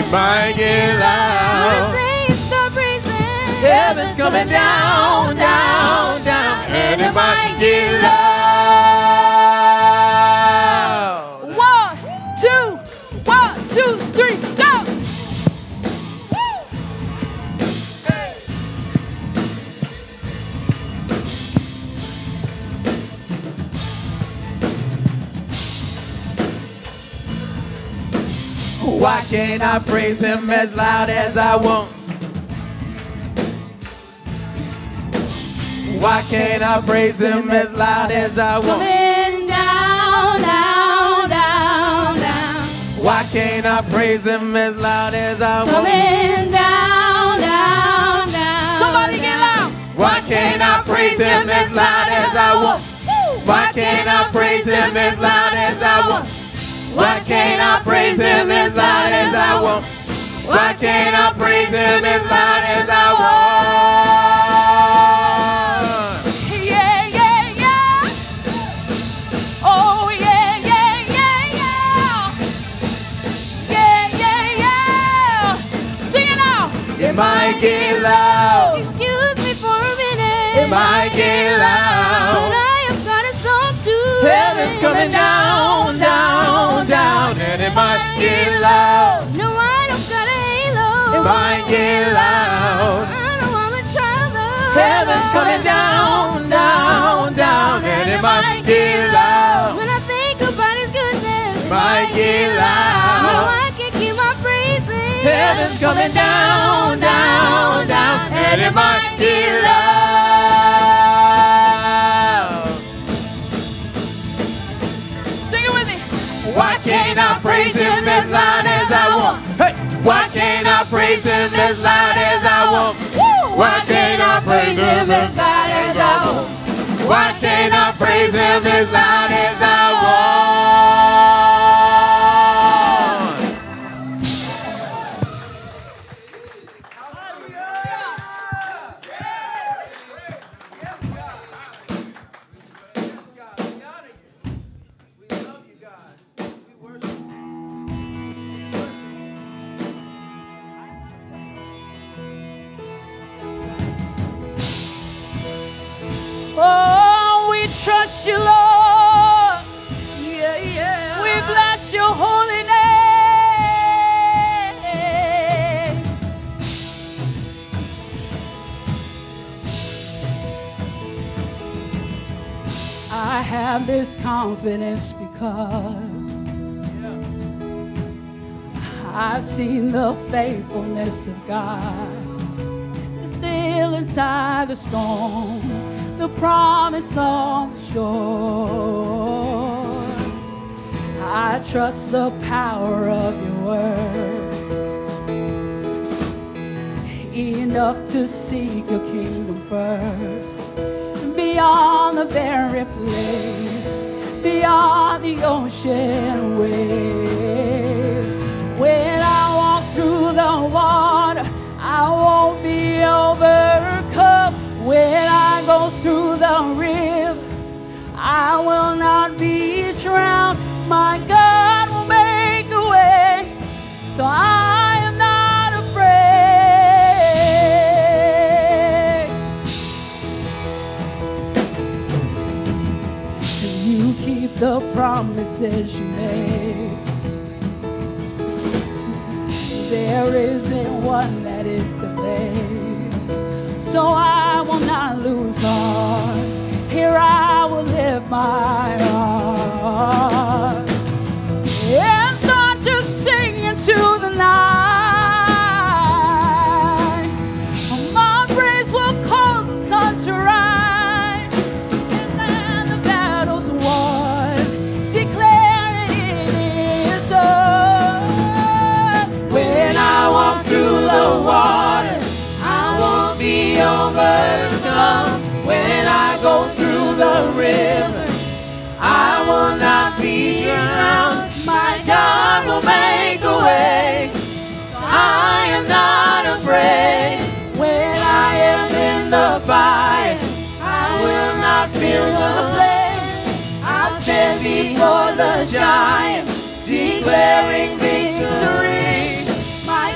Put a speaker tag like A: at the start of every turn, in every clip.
A: might get loud.
B: When I say it, start praising.
A: Heaven's coming down, down, down, and it might get loud.
B: 1, 2, 1, 2, 3, go!
A: Why can't I praise him as loud as I want? Why can't I praise him as loud as I want?
B: Coming down, down, down, down.
A: Why can't I praise him as loud as I want?
B: Coming down, down, down. Somebody get loud.
A: Why can't I praise him as loud as I want? Why can't I praise him as loud as I want? Why can't I praise him as loud as I want? Why can't I praise him as loud as I want?
B: Yeah, yeah, yeah. Oh, yeah, yeah, yeah, yeah. Yeah, yeah, yeah. Sing it out.
A: It might get loud.
B: Excuse me for a minute.
A: It might get
B: But
A: loud.
B: I have got a song to
A: Heaven's
B: sing.
A: coming down, down, down, and it might get loud.
B: No, I don't got a halo.
A: It might get loud.
B: I know I'm a child of
A: Heaven's coming down, down, down, and it might get loud.
B: When I think about his goodness,
A: It might get
B: no,
A: loud.
B: I can't keep my praising.
A: Heaven's coming down, down, down, and it might get loud.
B: Sing it with me.
A: Why can't I praise him as loud as I want? Hey! Why can't I praise him as loud as I want? Why can't I praise him as loud as I want? Why can't I praise him as loud as I want?
B: Oh, we trust you, Lord.
A: Yeah, yeah.
B: We bless your holy name. I have this confidence because I've seen the faithfulness of God. It's still inside the storm, the promise on the shore. I trust the power of your word, enough to seek your kingdom first, beyond the barren place, beyond the ocean waves. When I walk through the water, I won't be overcome. When I go through the river, I will not be drowned. My God will make a way, so I am not afraid. You keep the promises you made. There isn't one that is delayed, so I will not lose heart. Here I will live my heart and start to sing into the night. My praise will cause the sun to rise, and the battle's won, declaring it is done.
A: When I walk through the water, I won't be overcome. When I go through the river, I will not be drowned. My God will make a way. I am not afraid. When I am in the fire, I will not feel the flame. I'll stand before the giant, declaring victory. My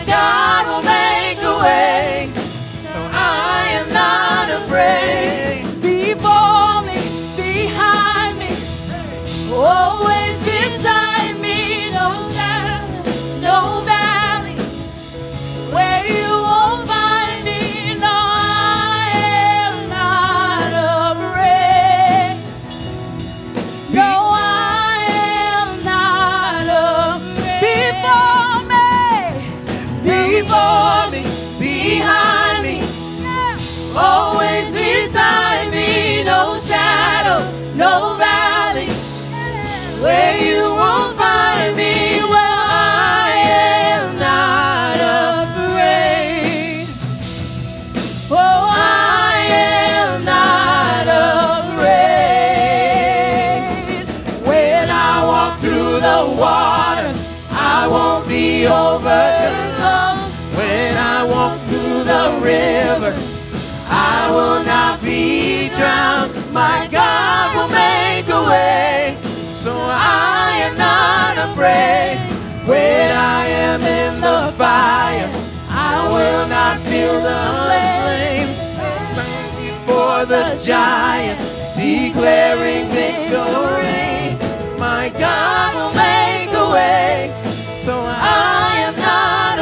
A: overcome. When I walk through the rivers, I will not be drowned. My God will make a way, so I am not afraid. When I am in the fire, I will not feel the flame. Before the giant, declaring victory. My God will make a way, so I am not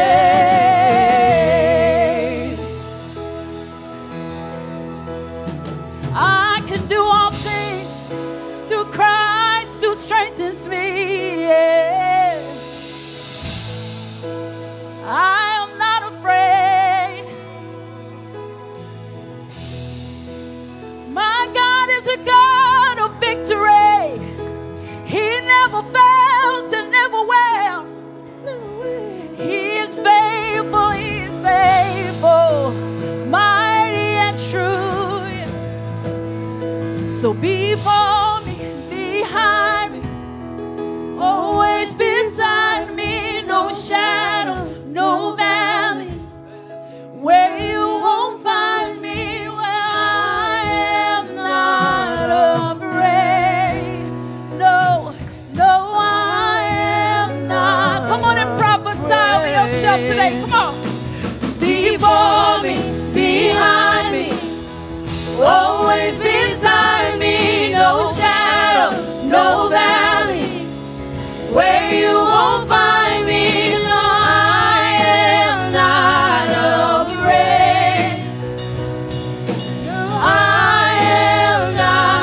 A: afraid.
B: I can do all things through Christ who strengthens me. Yeah. I am not afraid. My God is a God of victory. He never fails and never will. He is faithful, He is faithful, mighty and true. So before me, behind me, always beside me, no shadow, no valley, where you won't find me, where I am not afraid. No, no, I am not. Come on and prophesy over yourself today. Come on.
A: Before me, behind me, always beside me, no shadow, no valley, where you won't find me. No, I am not afraid. No, I am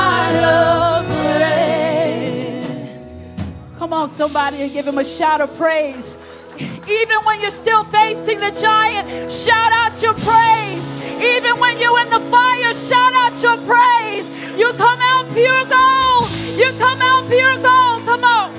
A: not afraid.
B: Come on, somebody, and give Him a shout of praise. Even when you're still facing the giant, shout out your praise. Even when you're in the fire, shout out your praise. You come out pure gold. You come out pure gold. Come on.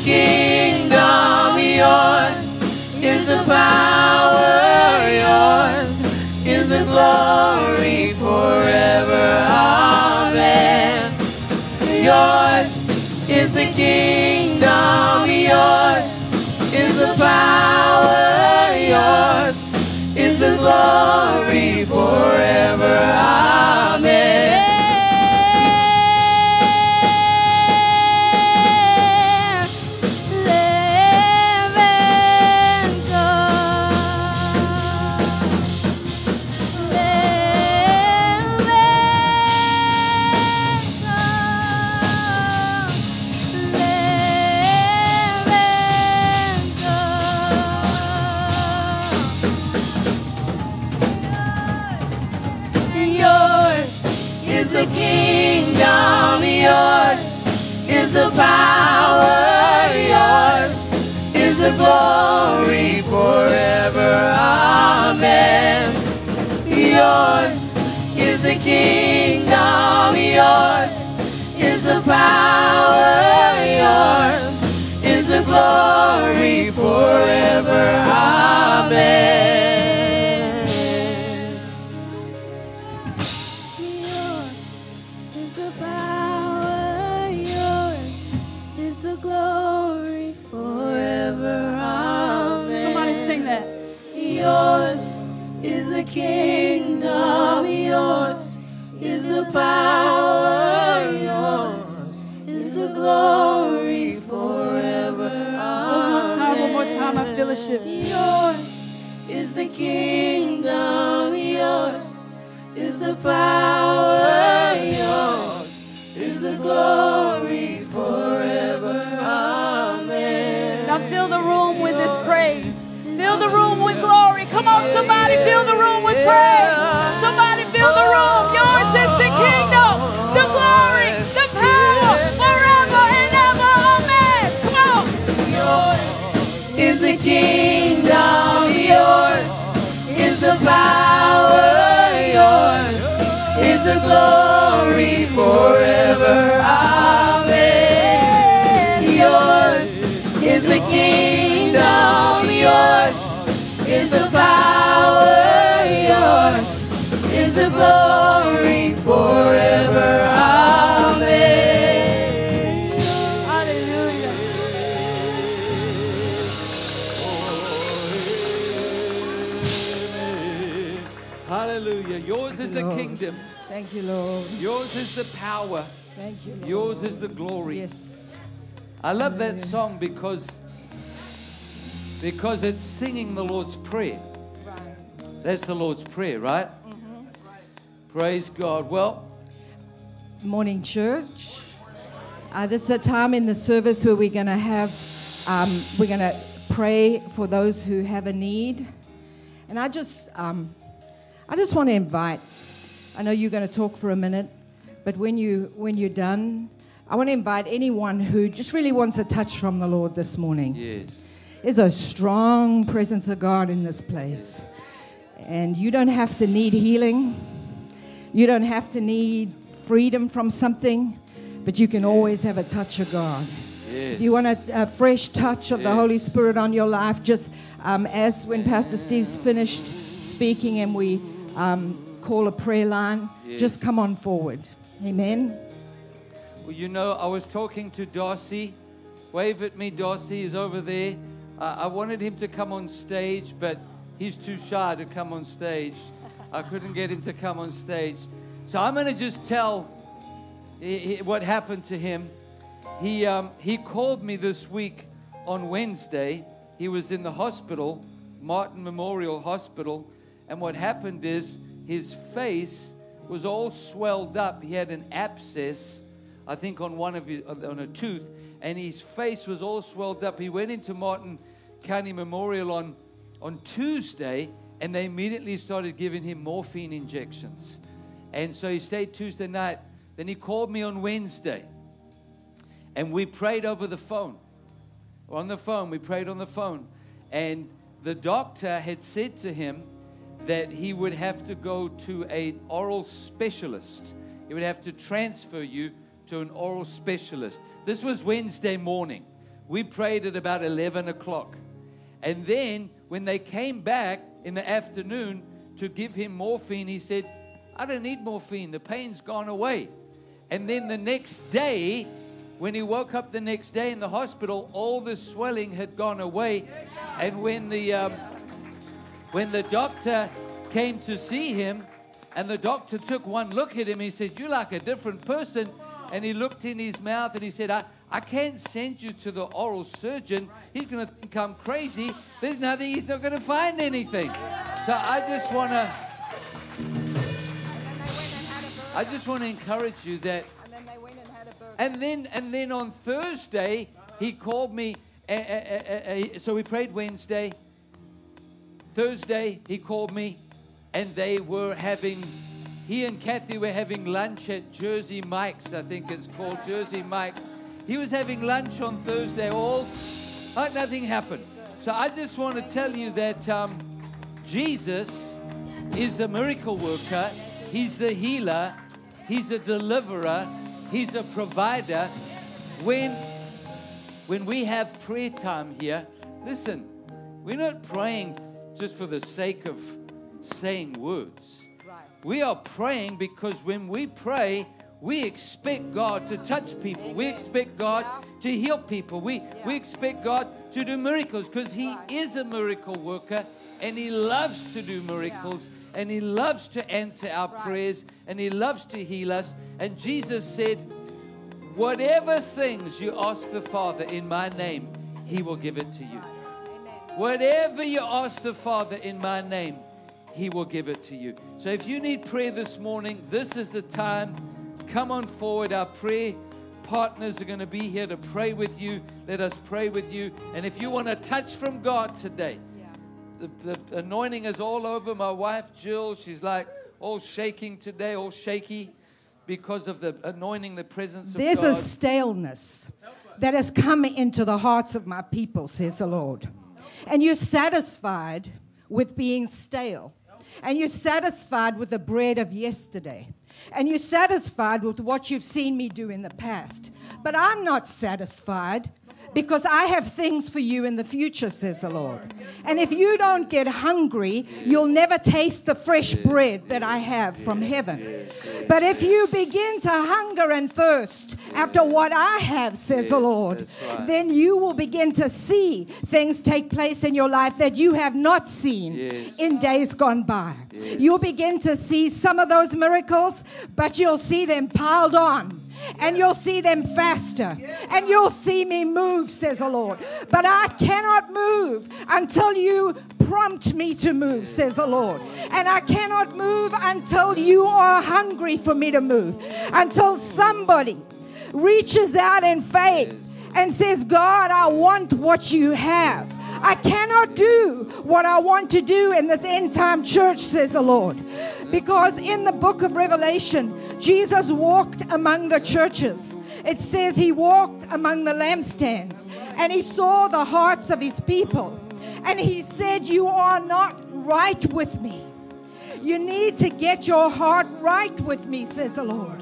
A: kingdom, yours is the power, yours is the glory forever. Amen. Yours is the kingdom, yours is the power, yours is the glory forever. Amen. The kingdom, yours is the power, yours is the glory forever. Amen. Yours is the kingdom, yours is the power, yours is the glory forever. Amen. Yours is the kingdom, yours is the power, yours is the glory forever. Amen.
B: One more time, I feel a shift.
A: Yours is the kingdom, yours is the power, yours is the glory forever. Amen.
B: Now fill the room with this praise. Fill the room with glory. Come on, somebody fill the room with praise. Somebody fill the room. Yours is the kingdom, the glory, the power, forever and ever. Amen. Come on.
A: Yours is the kingdom. Yours is the power. Yours is the glory forever. Amen. Yours is the kingdom. Yours is the power, yours is the glory forever. Amen.
B: Hallelujah.
C: Hallelujah. Yours is the kingdom.
D: Thank you, Lord.
C: Yours is the power.
D: Thank you, Lord.
C: Yours is the glory.
D: Yes.
C: I love that song because it's singing the Lord's Prayer.
D: Right.
C: That's the Lord's Prayer, right?
D: Mm-hmm.
C: Praise God. Well,
D: Morning, church. This is a time in the service where we're going to have, we're going to pray for those who have a need. And I just want to invite, I know you're going to talk for a minute, but when you're done, I want to invite anyone who just really wants a touch from the Lord this morning.
C: yes.
D: There's a strong presence of God in this place. And you don't have to need healing. You don't have to need freedom from something. But you can always have a touch of God.
C: Yes.
D: If you want a fresh touch of the
C: Yes.
D: Holy Spirit on your life, just as when Pastor Steve's finished speaking and we call a prayer line,
C: Yes.
D: just come on forward. Amen.
C: Well, you know, I was talking to Darcy. Wave at me, Darcy is over there. I wanted him to come on stage, but he's too shy to come on stage. I couldn't get him to come on stage. So I'm going to just tell what happened to him. He called me this week on Wednesday. He was in the hospital, Martin Memorial Hospital, and what happened is his face was all swelled up. He had an abscess, I think, on on a tooth, and his face was all swelled up. He went into Martin County Memorial on Tuesday, and they immediately started giving him morphine injections. And so he stayed Tuesday night. Then he called me on Wednesday, and we prayed over the phone. On the phone, we prayed on the phone. And the doctor had said to him that he would have to go to an oral specialist. He would have to transfer you to an oral specialist. This was Wednesday morning. We prayed at about 11 o'clock. And then when they came back in the afternoon to give him morphine, he said, I don't need morphine. The pain's gone away. And then the next day, when he woke up the next day in the hospital, all the swelling had gone away. And when the doctor came to see him, and the doctor took one look at him, he said, you're like a different person. And he looked in his mouth and he said, I can't send you to the oral surgeon. He's going to think I'm crazy. There's nothing. He's not going to find anything. So I just want to encourage you that.
D: And then they went and had a burger.
C: And then on Thursday, he called me. So we prayed Wednesday. Thursday, he called me, and he and Kathy were having lunch at Jersey Mike's. I think it's called Jersey Mike's. He was having lunch on Thursday, like nothing happened. So I just want to tell you that Jesus is a miracle worker. He's the healer. He's a deliverer. He's a provider. When we have prayer time here, listen, we're not praying just for the sake of saying words. We are praying because when we pray, we expect God to touch people. Amen. We expect God to heal people. We expect God to do miracles because He is a miracle worker and He loves to do miracles and He loves to answer our prayers and He loves to heal us. And Jesus said, whatever things you ask the Father in my name, He will give it to you. Whatever you ask the Father in my name, He will give it to you. So if you need prayer this morning, this is the time. Come on forward. Our prayer partners are going to be here to pray with you. Let us pray with you. And if you want a touch from God today, the anointing is all over my wife, Jill. She's like all shaking today, all shaky because of the anointing, the presence of God.
D: There's a staleness that has come into the hearts of my people, says the Lord. And you're satisfied with being stale. And you're satisfied with the bread of yesterday. And you're satisfied with what you've seen me do in the past. But I'm not satisfied because I have things for you in the future, says the Lord. And if you don't get hungry, you'll never taste the fresh bread that I have from heaven. But if you begin to hunger and thirst after what I have, says the Lord, then you will begin to see things take place in your life that you have not seen in days gone by. You'll begin to see some of those miracles, but you'll see them piled on. And you'll see them faster. And you'll see me move, says the Lord. But I cannot move until you prompt me to move, says the Lord. And I cannot move until you are hungry for me to move. Until somebody reaches out in faith and says, God, I want what you have. I cannot do what I want to do in this end time church, says the Lord. Because in the book of Revelation, Jesus walked among the churches. It says He walked among the lampstands and He saw the hearts of His people. And He said, you are not right with me. You need to get your heart right with me, says the Lord.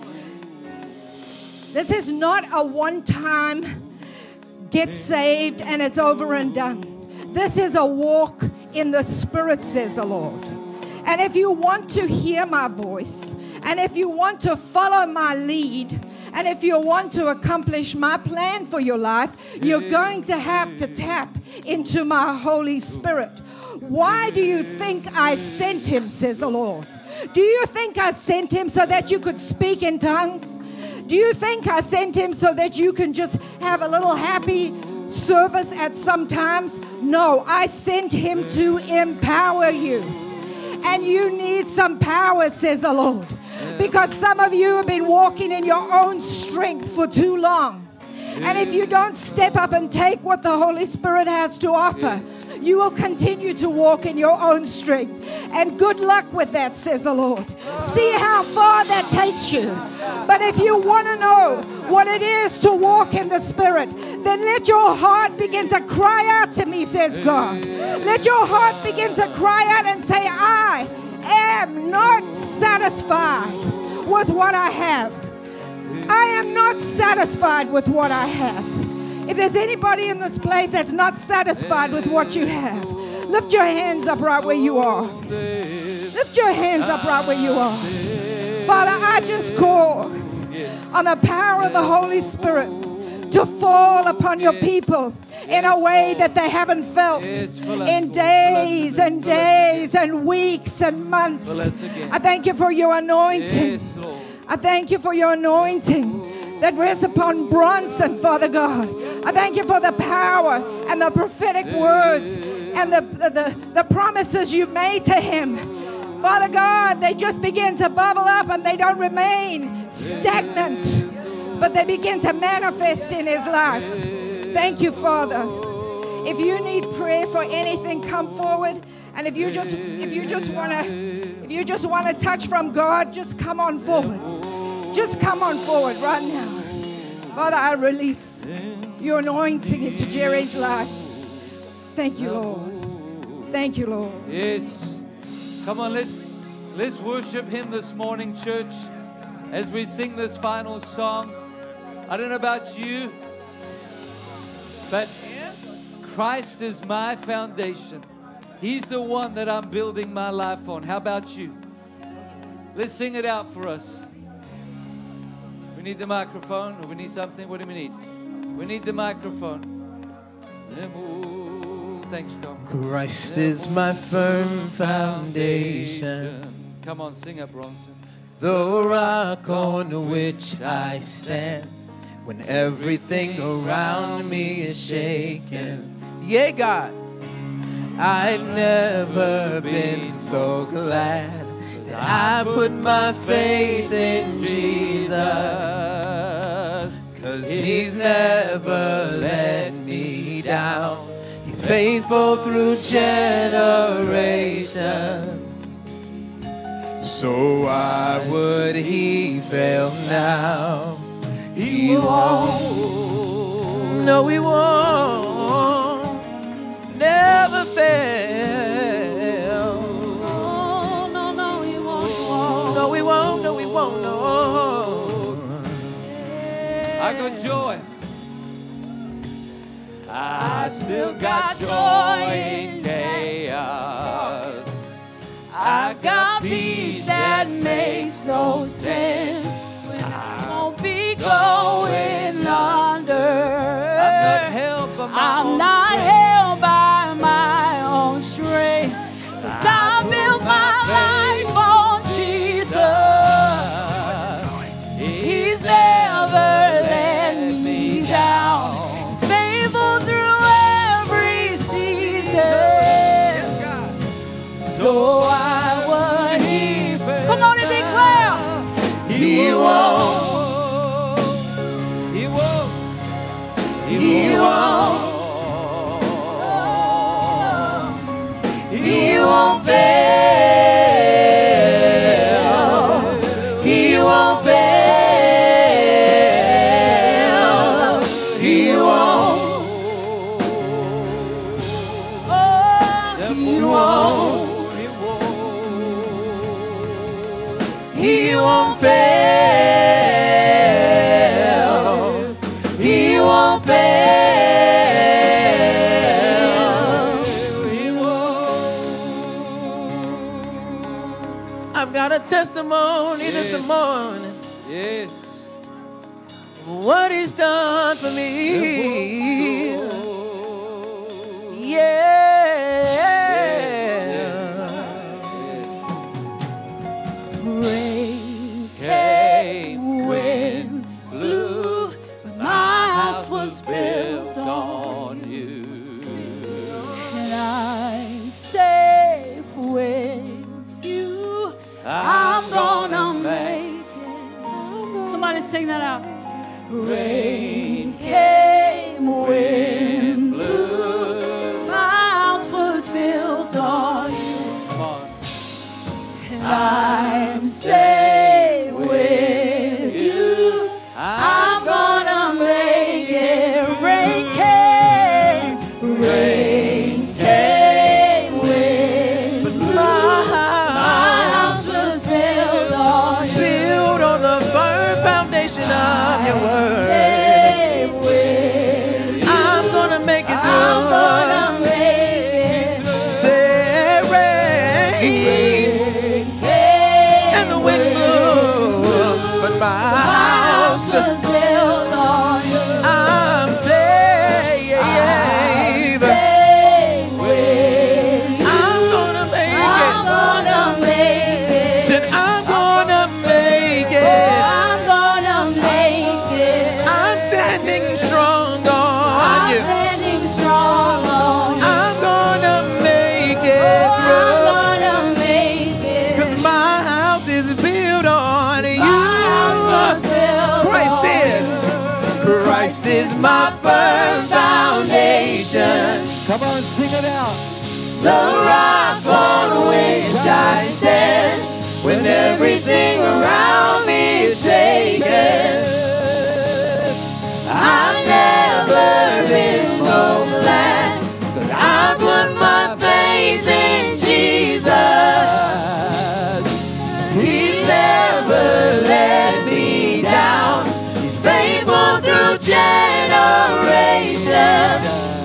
D: This is not a one-time get saved and it's over and done. This is a walk in the Spirit, says the Lord. And if you want to hear my voice, and if you want to follow my lead, and if you want to accomplish my plan for your life, you're going to have to tap into my Holy Spirit. Why do you think I sent Him, says the Lord? Do you think I sent Him so that you could speak in tongues? Do you think I sent Him so that you can just have a little happy service at some times? No, I sent Him to empower you. And you need some power, says the Lord. Because some of you have been walking in your own strength for too long. And if you don't step up and take what the Holy Spirit has to offer, you will continue to walk in your own strength. And good luck with that, says the Lord. See how far that takes you. But if you want to know what it is to walk in the Spirit, then let your heart begin to cry out to me, says God. Let your heart begin to cry out and say, I am not satisfied with what I have. I am not satisfied with what I have. If there's anybody in this place that's not satisfied with what you have, lift your hands up right where you are. Lift your hands up right where you are. Father, I just call on the power of the Holy Spirit to fall upon your people in a way that they haven't felt in days and days and weeks and months. I thank you for your anointing. I thank you for your anointing that rests upon Bronson, Father God. I thank you for the power and the prophetic words and the promises you've made to him. Father God, they just begin to bubble up and they don't remain stagnant, but they begin to manifest in his life. Thank you, Father. If you need prayer for anything, come forward. And if you just want to touch from God, just come on forward. Just come on forward right now. Father, I release your anointing into Jerry's life. Thank you, Lord. Thank you, Lord.
C: Yes. Come on, let's worship him this morning, church, as we sing this final song. I don't know about you, but Christ is my foundation. He's the one that I'm building my life on. How about you? Let's sing it out for us. We need the microphone, or we need something. What do we need? We need the microphone. Thanks, Tom.
A: Christ is my firm foundation.
C: Come on, sing it, Bronson.
A: The rock on which I stand when everything around me is shaken. Yeah, God. I've never been so glad that I put my faith in Jesus, 'cause he's never let me down. He's faithful through generations. So why would he fail now? He won't. No, he won't. Never fail.
B: Oh, no, he won't.
A: No, he won't. No, he won't. No.
C: I got joy.
B: I still got joy in chaos. I got peace that makes no sense when I won't be going under. I'm not held by my own strength, 'cause I built my life on Jesus. He's never let me down. He's faithful through every season. So I would he fail. Come on and declare. He won't.
C: He won't.
B: He won't. He won't fail. He won't fail. He won't. Oh, he won't. He won't fail. He won't fail. He won't.
A: I've got a testimony this morning.
C: Yes.
A: What he's done for me. Yeah.
B: Rain came, wind blew, but my house was built on you. And I'm safe with you. I'm gonna make it. Somebody sing that out. Rain came, wind blew, my house was built on you.
C: Come on.
B: And I'm safe with you. I'm gonna make it. Rain came, wind blew. My house was built on you.
A: Built on the firm foundation of your word.
B: Safe with you.
A: is my firm foundation.
C: Come on, sing it out.
A: The rock on which I stand when everything around me is shaken. I've never been more glad, 'cause I put my faith in Jesus. He's never let me down. He's faithful through generations.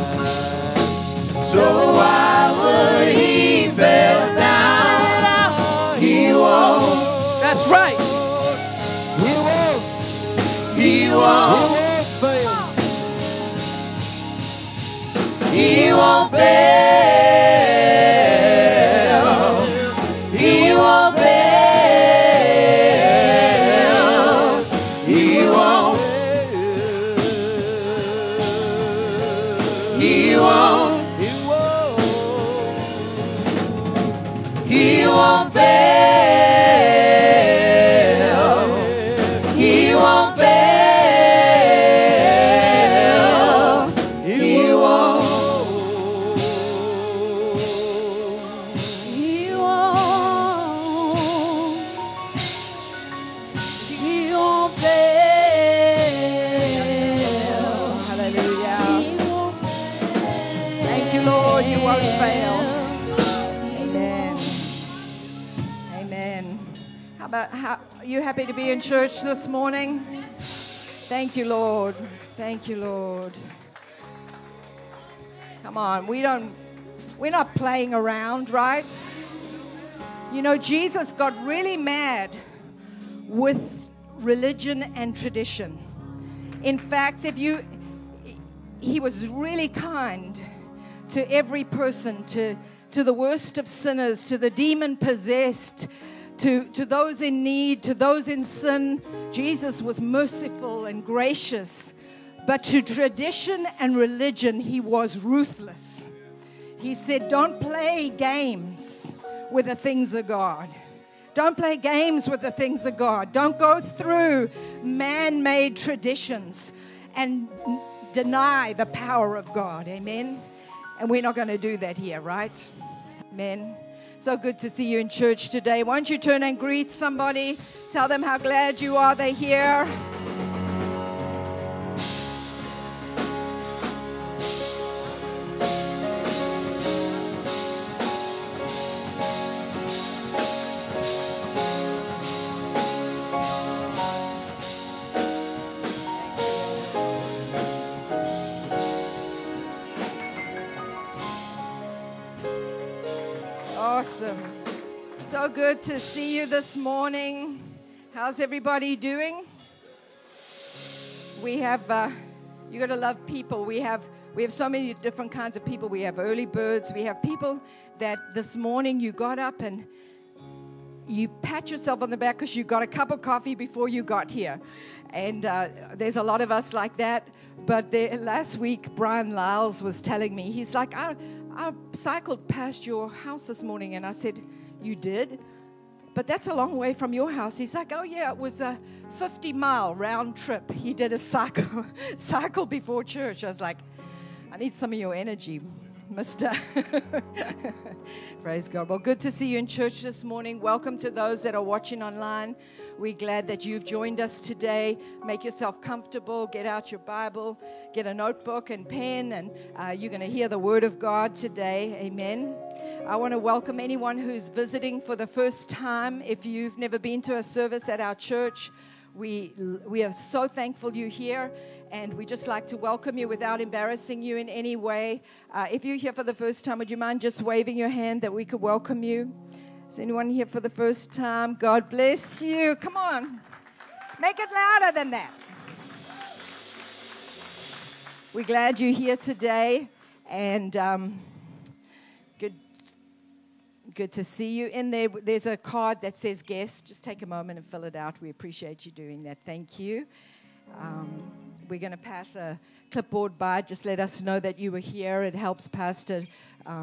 A: So why would he fail now? He won't.
C: That's right. He won't.
A: He won't.
C: Fail.
A: He won't fail. He won't fail. He won't. He won't. He won't fail. He won't fail. He won't.
B: He won't. He won't fail.
D: Hallelujah.
B: He won't
D: Thank you, Lord. You won't fail. Amen. Amen. How are you happy to be in church this morning? Thank you, Lord. Thank you, Lord. Come on, we're not playing around, right? You know, Jesus got really mad with religion and tradition. In fact, he was really kind to every person, to the worst of sinners, to the demon-possessed, to those in need, to those in sin. Jesus was merciful and gracious. But to tradition and religion, he was ruthless. He said, don't play games with the things of God. Don't play games with the things of God. Don't go through man-made traditions and deny the power of God. Amen? And we're not going to do that here, right? Amen. So good to see you in church today. Why don't you turn and greet somebody? Tell them how glad you are they're here. Awesome. So good to see you this morning. How's everybody doing? We have, you got to love people. We have so many different kinds of people. We have early birds. We have people that this morning you got up and you pat yourself on the back because you got a cup of coffee before you got here. And there's a lot of us like that. But last week, Brian Lyles was telling me, he's like, I cycled past your house this morning. And I said, you did? But that's a long way from your house. He's like, oh, yeah, it was a 50-mile round trip. He did a cycle before church. I was like, I need some of your energy, mister. Praise God. Well, good to see you in church this morning. Welcome to those that are watching online. We're glad that you've joined us today. Make yourself comfortable. Get out your Bible. Get a notebook and pen, and you're going to hear the Word of God today. Amen. I want to welcome anyone who's visiting for the first time. If you've never been to a service at our church, we are so thankful you're here, and we just like to welcome you without embarrassing you in any way. If you're here for the first time, would you mind just waving your hand that we could welcome you? Is anyone here for the first time? God bless you. Come on. Make it louder than that. We're glad you're here today, and good to see you. In there, there's a card that says guest. Just take a moment and fill it out. We appreciate you doing that. Thank you. We're going to pass a clipboard by. Just let us know that you were here. It helps Pastor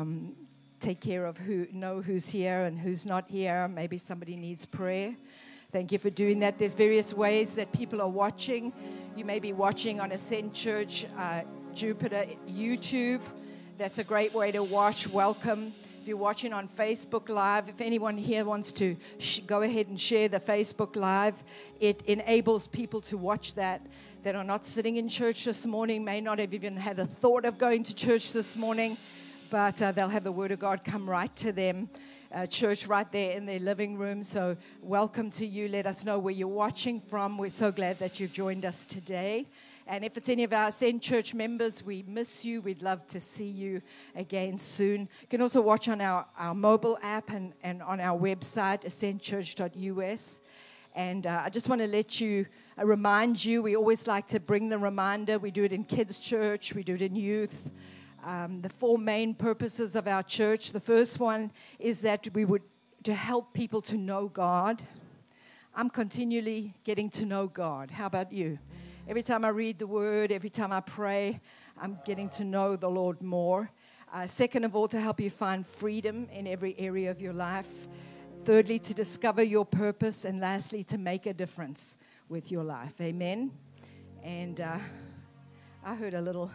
D: take care of who's here and who's not here. Maybe somebody needs prayer. Thank you for doing that. There's various ways that people are watching. You may be watching on Ascend Church, Jupiter, YouTube. That's a great way to watch. Welcome. If you're watching on Facebook Live, if anyone here wants to go ahead and share the Facebook Live, it enables people to watch that are not sitting in church this morning, may not have even had a thought of going to church this morning, but they'll have the Word of God come right to them. Church right there in their living room. So welcome to you. Let us know where you're watching from. We're so glad that you've joined us today. And if it's any of our Ascend Church members, we miss you. We'd love to see you again soon. You can also watch on our mobile app and on our website, ascendchurch.us. And I just want to remind you, we always like to bring the reminder. We do it in kids' church. We do it in youth. The 4 main purposes of our church. The first one is that to help people to know God. I'm continually getting to know God. How about you? Every time I read the Word, every time I pray, I'm getting to know the Lord more. Second of all, to help you find freedom in every area of your life. Thirdly, to discover your purpose. And lastly, to make a difference with your life. Amen. And I heard a little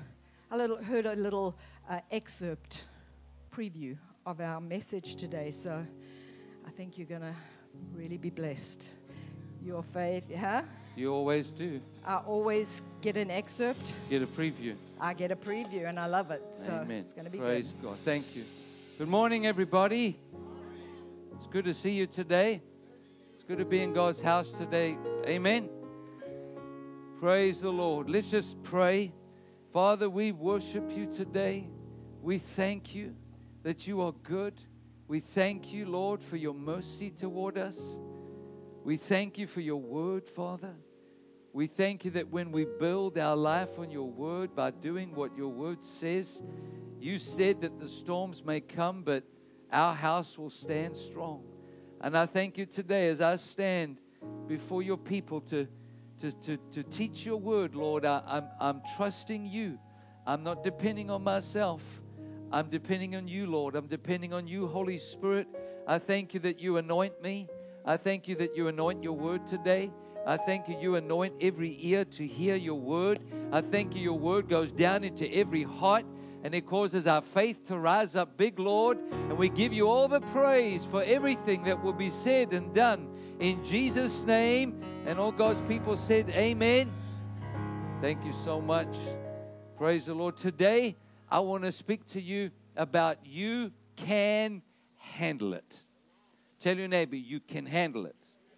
D: excerpt, preview of our message today. So I think you're going to really be blessed. Your faith, huh?
C: You always do.
D: I always get an excerpt.
C: Get a preview.
D: I get a preview, and I love it. So
C: Amen.
D: It's going to be
C: Praise
D: good.
C: God. Thank you. Good morning, everybody. It's good to see you today. It's good to be in God's house today. Amen. Praise the Lord. Let's just pray. Father, we worship you today. We thank you that you are good. We thank you, Lord, for your mercy toward us. We thank you for your word, Father. We thank you that when we build our life on your word by doing what your word says, you said that the storms may come, but our house will stand strong. And I thank you today as I stand before your people to teach your word, Lord. I'm trusting you. I'm not depending on myself. I'm depending on you, Lord. I'm depending on you, Holy Spirit. I thank you that you anoint me. I thank you that you anoint your word today. I thank you anoint every ear to hear your word. I thank you your word goes down into every heart and it causes our faith to rise up big, Lord. And we give you all the praise for everything that will be said and done in Jesus' name. And all God's people said, amen. Thank you so much. Praise the Lord. Today, I want to speak to you about you can handle it. Tell your neighbor, you can handle it.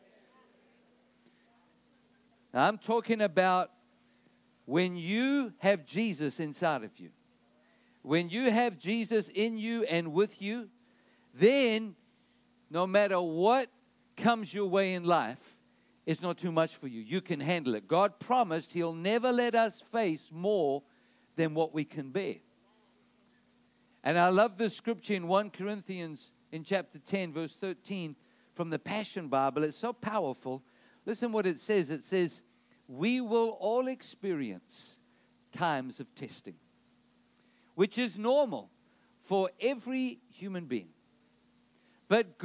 C: Now, I'm talking about when you have Jesus inside of you. When you have Jesus in you and with you, then no matter what comes your way in life, it's not too much for you. You can handle it. God promised He'll never let us face more than what we can bear. And I love this scripture in 1 Corinthians in chapter 10, verse 13 from the Passion Bible. It's so powerful. Listen what it says. It says, we will all experience times of testing, which is normal for every human being. But